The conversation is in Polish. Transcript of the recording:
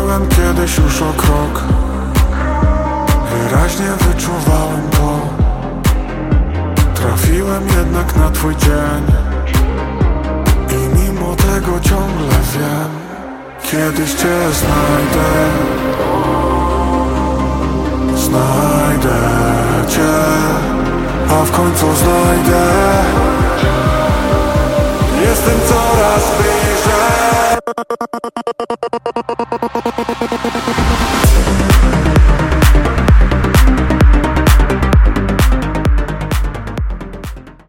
Byłem kiedyś już o krok, wyraźnie wyczuwałem to. Trafiłem jednak na twój dzień i mimo tego ciągle wiem, kiedyś cię znajdę. Znajdę cię, a w końcu znajdę. Jestem coraz bliżej.